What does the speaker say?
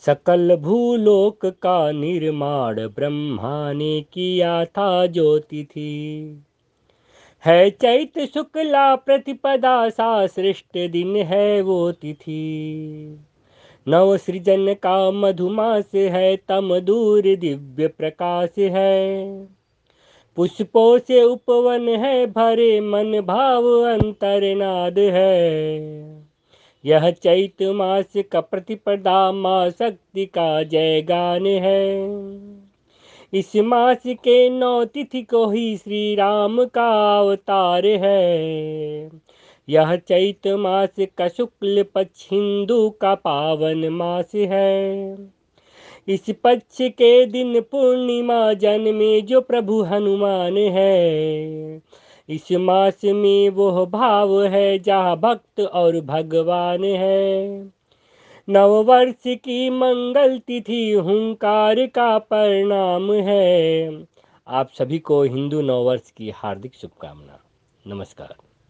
सकल भूलोक का निर्माण ब्रह्मा ने किया था जो तिथि। है चैत शुक्ला प्रतिपदा सा सृष्ट दिन है वो तिथि। नव सृजन का मधुमास है तम दूर दिव्य प्रकाश है। पुष्पों से उपवन है भरे मन भाव अंतर्नाद है। यह चैत मास का प्रतिपदा माँ शक्ति का जय गान है। इस मास के 9 तिथि को ही श्री राम का अवतार है। यह चैत मास का शुक्ल पक्ष हिंदू का पावन मास है। इस पक्ष के दिन पूर्णिमा जन्मे जो प्रभु हनुमान है। इस मास में वो भाव है जहाँ भक्त और भगवान है। नववर्ष की मंगल तिथि हुंकार का परिणाम है। आप सभी को हिंदू नववर्ष की हार्दिक शुभकामना। नमस्कार।